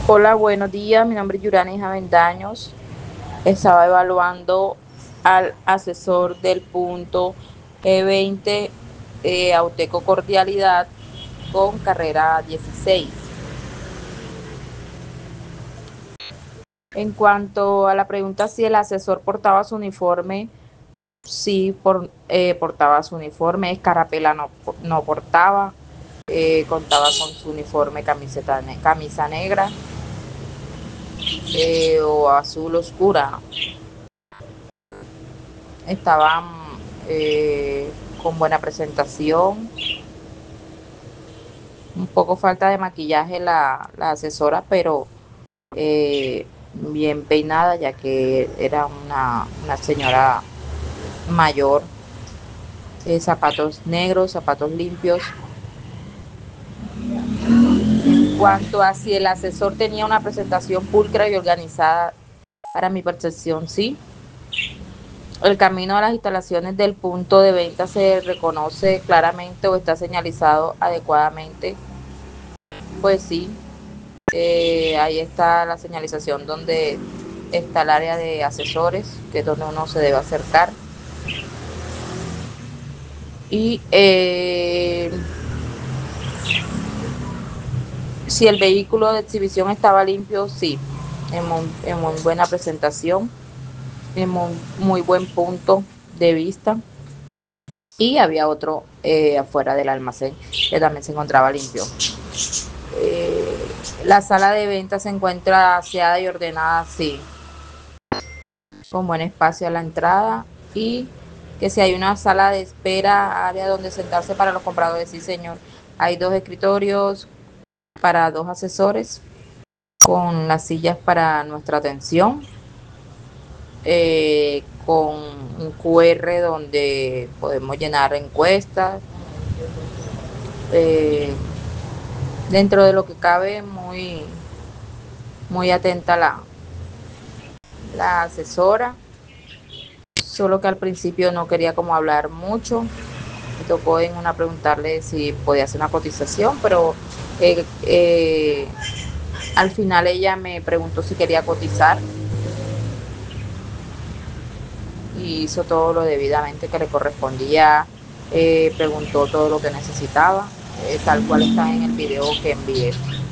Hola, buenos días. Mi nombre es Yuranis Avendaños. Estaba evaluando al asesor del punto E20 Auteco Cordialidad con carrera 16. En cuanto a la pregunta si el asesor portaba su uniforme, sí portaba su uniforme. Escarapela no portaba. Contaba con su uniforme camisa negra o azul oscura. Estaban con buena presentación, un poco falta de maquillaje la asesora, pero bien peinada, ya que era una señora mayor. Zapatos negros, zapatos limpios. En cuanto a si el asesor tenía una presentación pulcra y organizada, para mi percepción, sí. El camino a las instalaciones del punto de venta se reconoce claramente o está señalizado adecuadamente. Pues sí, ahí está la señalización donde está el área de asesores, que es donde uno se debe acercar. Y si el vehículo de exhibición estaba limpio, sí, en muy buena presentación, en muy buen punto de vista. Y había otro afuera del almacén que también se encontraba limpio. Eh, la sala de venta se encuentra aseada y ordenada, sí, con buen espacio a la entrada y que si hay una sala de espera, área donde sentarse para los compradores, sí señor. Hay dos escritorios para dos asesores con las sillas para nuestra atención, con un QR donde podemos llenar encuestas. eh, Dentro de lo que cabe, muy atenta la asesora, solo que al principio no quería como hablar mucho. Me tocó en una preguntarle si podía hacer una cotización, pero al final ella me preguntó si quería cotizar y hizo todo lo debidamente que le correspondía. Preguntó todo lo que necesitaba, tal cual está en el video que envié.